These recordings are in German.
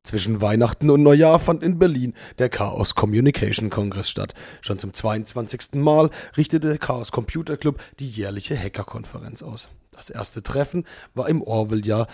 Zwischen Weihnachten und Neujahr fand in Berlin der Chaos Communication Kongress statt. Schon zum 22. Mal richtete der Chaos Computer Club die jährliche Hackerkonferenz aus. Das erste Treffen war im Orwell-Jahr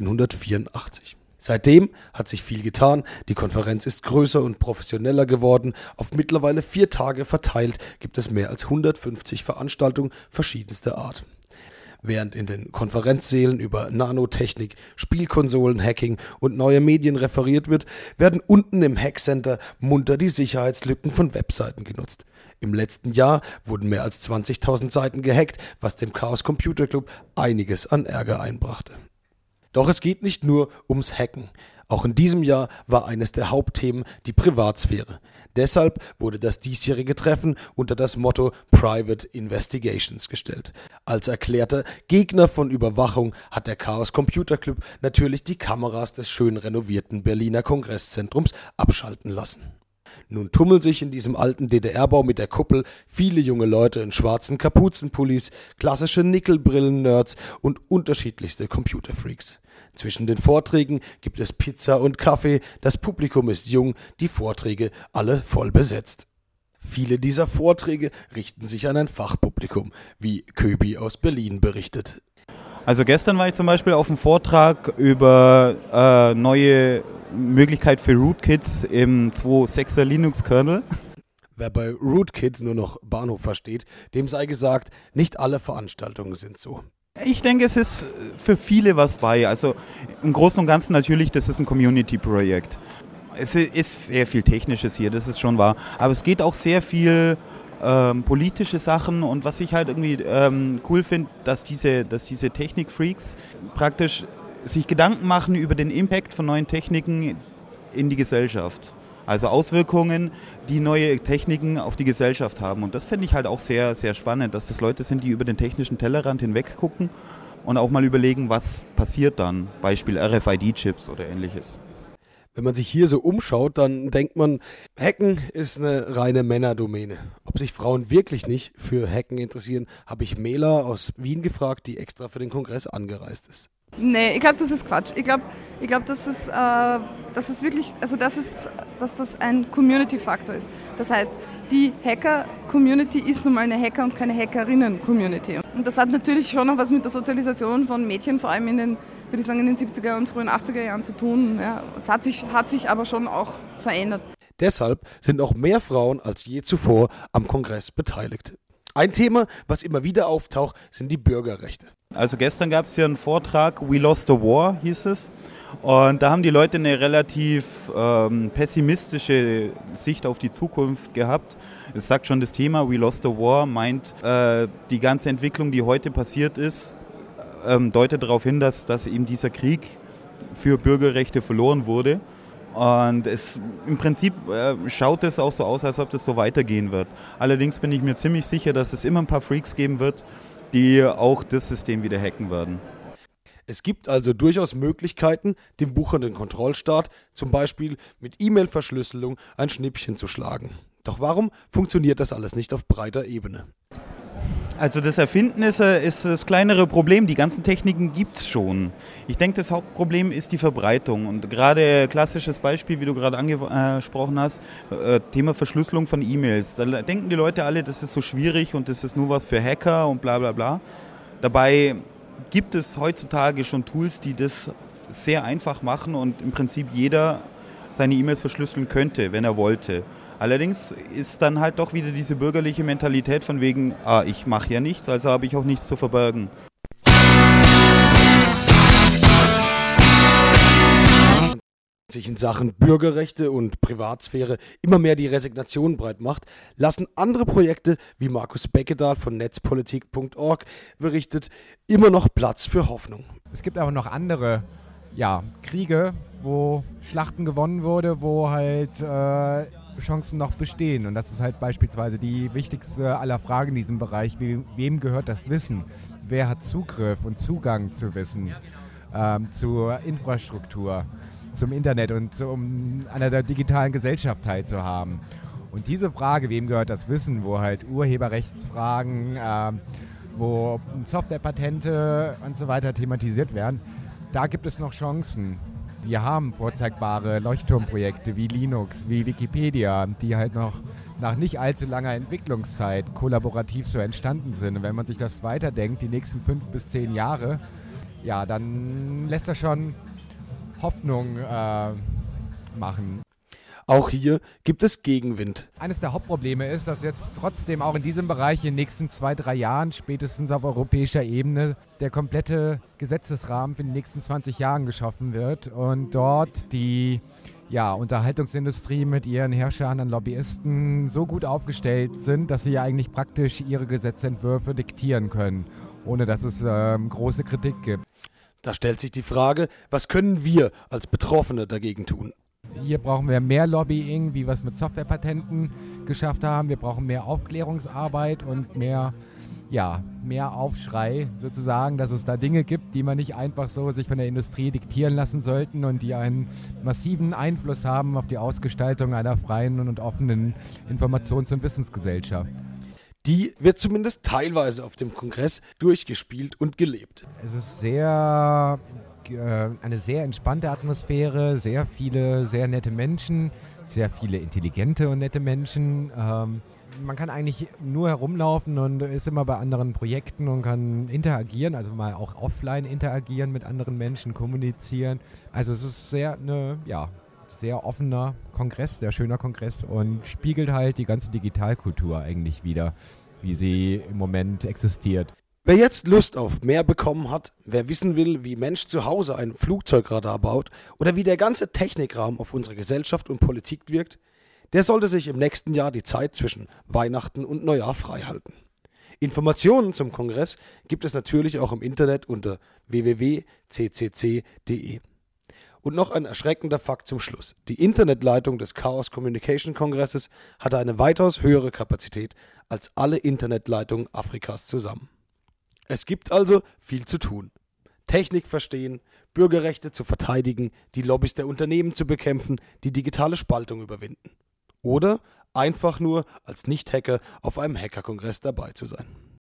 1984. Seitdem hat sich viel getan, die Konferenz ist größer und professioneller geworden. Auf mittlerweile 4 Tage verteilt gibt es mehr als 150 Veranstaltungen verschiedenster Art. Während in den Konferenzsälen über Nanotechnik, Spielkonsolen, Hacking und neue Medien referiert wird, werden unten im Hackcenter munter die Sicherheitslücken von Webseiten genutzt. Im letzten Jahr wurden mehr als 20.000 Seiten gehackt, was dem Chaos Computer Club einiges an Ärger einbrachte. Doch es geht nicht nur ums Hacken. Auch in diesem Jahr war eines der Hauptthemen die Privatsphäre. Deshalb wurde das diesjährige Treffen unter das Motto Private Investigations gestellt. Als erklärter Gegner von Überwachung hat der Chaos Computer Club natürlich die Kameras des schön renovierten Berliner Kongresszentrums abschalten lassen. Nun tummeln sich in diesem alten DDR-Bau mit der Kuppel viele junge Leute in schwarzen Kapuzenpullis, klassische Nickelbrillen-Nerds und unterschiedlichste Computerfreaks. Zwischen den Vorträgen gibt es Pizza und Kaffee, das Publikum ist jung, die Vorträge alle voll besetzt. Viele dieser Vorträge richten sich an ein Fachpublikum, wie Köbi aus Berlin berichtet. Also gestern war ich zum Beispiel auf einem Vortrag über neue Möglichkeit für Rootkits im 2.6er Linux-Kernel. Wer bei Rootkit nur noch Bahnhof versteht, dem sei gesagt, nicht alle Veranstaltungen sind so. Ich denke, es ist für viele was bei. Also im Großen und Ganzen natürlich, das ist ein Community-Projekt. Es ist sehr viel Technisches hier, das ist schon wahr. Aber es geht auch sehr viel politische Sachen und was ich halt irgendwie cool finde, dass diese Technik-Freaks praktisch sich Gedanken machen über den Impact von neuen Techniken in die Gesellschaft. Also Auswirkungen, die neue Techniken auf die Gesellschaft haben. Und das finde ich halt auch sehr, sehr spannend, dass das Leute sind, die über den technischen Tellerrand hinweg gucken und auch mal überlegen, was passiert dann. Beispiel RFID-Chips oder ähnliches. Wenn man sich hier so umschaut, dann denkt man, Hacken ist eine reine Männerdomäne. Ob sich Frauen wirklich nicht für Hacken interessieren, habe ich Mela aus Wien gefragt, die extra für den Kongress angereist ist. Nee, ich glaube, das ist Quatsch. Ich glaube, dass es wirklich, also dass das ein Community-Faktor ist. Das heißt, die Hacker-Community ist nun mal eine Hacker- und keine Hackerinnen-Community. Und das hat natürlich schon noch was mit der Sozialisation von Mädchen, vor allem in den 70er und frühen 80er Jahren zu tun. Ja, es hat sich aber schon auch verändert. Deshalb sind auch mehr Frauen als je zuvor am Kongress beteiligt. Ein Thema, was immer wieder auftaucht, sind die Bürgerrechte. Also gestern gab es hier einen Vortrag, We Lost the War hieß es. Und da haben die Leute eine relativ pessimistische Sicht auf die Zukunft gehabt. Es sagt schon das Thema, We Lost the War meint, die ganze Entwicklung, die heute passiert ist, deutet darauf hin, dass eben dieser Krieg für Bürgerrechte verloren wurde. Und im Prinzip schaut es auch so aus, als ob das so weitergehen wird. Allerdings bin ich mir ziemlich sicher, dass es immer ein paar Freaks geben wird, die auch das System wieder hacken werden. Es gibt also durchaus Möglichkeiten, dem buchernden Kontrollstaat zum Beispiel mit E-Mail-Verschlüsselung ein Schnippchen zu schlagen. Doch warum funktioniert das alles nicht auf breiter Ebene? Also das Erfinden ist das kleinere Problem. Die ganzen Techniken gibt es schon. Ich denke, das Hauptproblem ist die Verbreitung. Und gerade klassisches Beispiel, wie du gerade angesprochen hast, Thema Verschlüsselung von E-Mails. Da denken die Leute alle, das ist so schwierig und das ist nur was für Hacker und bla bla bla. Dabei gibt es heutzutage schon Tools, die das sehr einfach machen und im Prinzip jeder seine E-Mails verschlüsseln könnte, wenn er wollte. Allerdings ist dann halt doch wieder diese bürgerliche Mentalität von wegen, ich mache ja nichts, also habe ich auch nichts zu verbergen. Sich in Sachen Bürgerrechte und Privatsphäre immer mehr die Resignation breit macht, lassen andere Projekte, wie Markus Beckedahl von netzpolitik.org berichtet, immer noch Platz für Hoffnung. Es gibt aber noch andere Kriege, wo Schlachten gewonnen wurde, wo halt Chancen noch bestehen. Und das ist halt beispielsweise die wichtigste aller Fragen in diesem Bereich. Wem gehört das Wissen? Wer hat Zugriff und Zugang zu Wissen, zur Infrastruktur, zum Internet und um an der digitalen Gesellschaft teilzuhaben? Und diese Frage, wem gehört das Wissen, wo halt Urheberrechtsfragen, wo Softwarepatente und so weiter thematisiert werden, da gibt es noch Chancen. Wir haben vorzeigbare Leuchtturmprojekte wie Linux, wie Wikipedia, die halt noch nach nicht allzu langer Entwicklungszeit kollaborativ so entstanden sind. Und wenn man sich das weiterdenkt, die nächsten 5 bis 10 Jahre, ja, dann lässt das schon Hoffnung machen. Auch hier gibt es Gegenwind. Eines der Hauptprobleme ist, dass jetzt trotzdem auch in diesem Bereich in den nächsten 2-3 Jahren, spätestens auf europäischer Ebene, der komplette Gesetzesrahmen für die nächsten 20 Jahren geschaffen wird und dort die Unterhaltungsindustrie mit ihren Herrschern an Lobbyisten so gut aufgestellt sind, dass sie ja eigentlich praktisch ihre Gesetzentwürfe diktieren können, ohne dass es große Kritik gibt. Da stellt sich die Frage, was können wir als Betroffene dagegen tun? Hier brauchen wir mehr Lobbying, wie wir es mit Softwarepatenten geschafft haben. Wir brauchen mehr Aufklärungsarbeit und mehr Aufschrei sozusagen, dass es da Dinge gibt, die man nicht einfach so sich von der Industrie diktieren lassen sollten und die einen massiven Einfluss haben auf die Ausgestaltung einer freien und offenen Informations- und Wissensgesellschaft. Die wird zumindest teilweise auf dem Kongress durchgespielt und gelebt. Es ist eine sehr entspannte Atmosphäre, sehr viele sehr nette Menschen, sehr viele intelligente und nette Menschen. Man kann eigentlich nur herumlaufen und ist immer bei anderen Projekten und kann interagieren, also mal auch offline interagieren mit anderen Menschen, kommunizieren. Also es ist sehr offener Kongress, sehr schöner Kongress und spiegelt halt die ganze Digitalkultur eigentlich wider, wie sie im Moment existiert. Wer jetzt Lust auf mehr bekommen hat, wer wissen will, wie Mensch zu Hause ein Flugzeugradar baut oder wie der ganze Technikraum auf unsere Gesellschaft und Politik wirkt, der sollte sich im nächsten Jahr die Zeit zwischen Weihnachten und Neujahr freihalten. Informationen zum Kongress gibt es natürlich auch im Internet unter www.ccc.de. Und noch ein erschreckender Fakt zum Schluss. Die Internetleitung des Chaos Communication Kongresses hatte eine weitaus höhere Kapazität als alle Internetleitungen Afrikas zusammen. Es gibt also viel zu tun. Technik verstehen, Bürgerrechte zu verteidigen, die Lobbys der Unternehmen zu bekämpfen, die digitale Spaltung überwinden. Oder einfach nur als Nicht-Hacker auf einem Hackerkongress dabei zu sein.